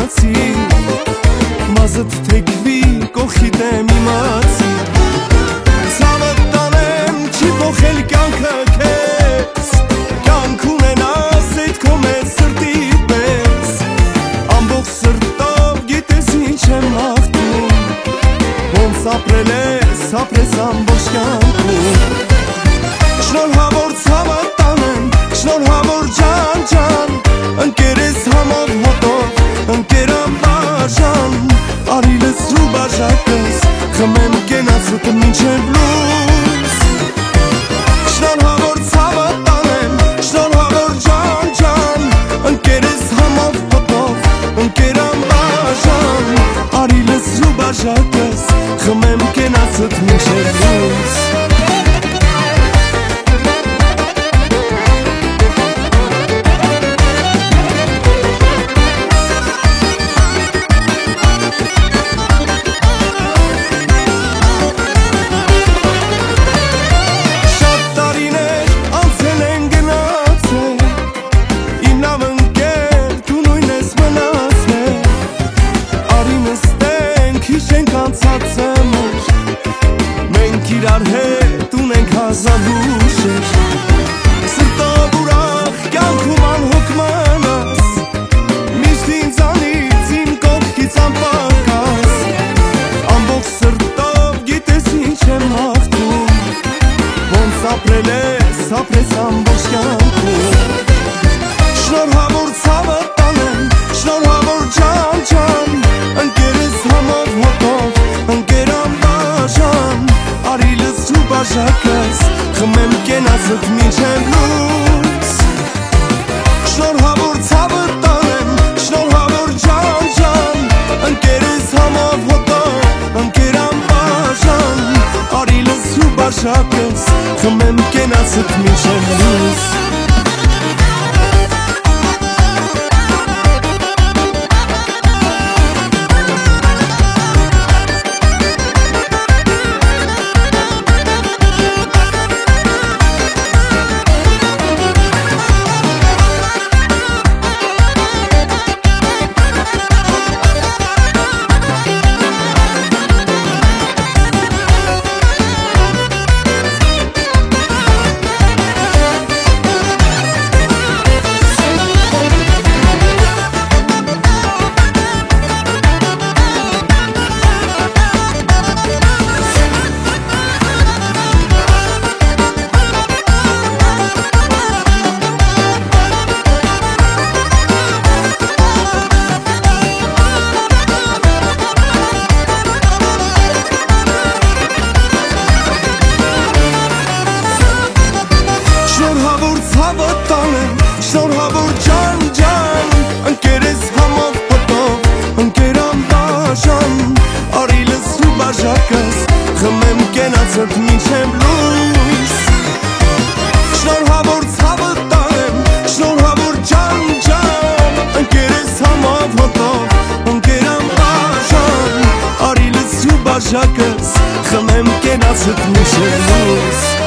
մնացի մազըտ թեքվի կողքի դեմ իմացի Ցավը տանեմ չի փոխել կյանքը քեզ Կյանք ունենաս այդ քո մեծ սրտի պես Ամբողջ սրտով գիտես ինչ եմ աղթում Ոնց ապրել ես, ապրես ամբողջ կյանքում Շնորհավոր ցավը տանեմ, շնորհավոր ջան ջան Ընկերես համով հոտով, ընկերամ բաժան Արիլս ու բաժակս, խմեմ կենացուտ մինչև լույս Շնորհավոր ցավը տանեմ, շնորհավոր ջան ջան Ընկերես համով հոտով, ընկերամ բաժան Արիլս ու բաժակս, խմեմ կենացուտ մինչև լույս Իրար հետ ունենք հազար հուշեր Սրտով ուրախ կյանքում անհոգ մնաս Միշտ ինձանից իմ կողքից անպակաս Ամբողջ սրտով գիտես ինչ եմ աղթում Ոնց ապրել ես, ապրես ամբողջ կյանքում Շնորհավոր ցավը տանեմ, շնորհավոր ջան ջան Ընկերես համով հոտով, ընկերամ բաժան Արիլս ու բաժակս, խմեմ կենացուտ մինչև լույս Շնորհավոր ցավը տանեմ, շնորհավոր ջան ջան Ընկերես համով հոտով, ընկերամ բաժան Արիլս ու բաժակս, խմեմ կենացուտ մինչև լույս Շնորհավոր ջան ջան Ընկերես համով հոտով Ընկերամ բաժան Արիլս ու բաժակս Խմեմ կենացուտ մինչև լույս Շնորհավոր ցավը տանեմ Շնորհավոր ջան ջան Ընկերես համով հոտով Ընկերամ բաժան Արիլս ու բաժակս Խմեմ կենացուտ մինչև լույս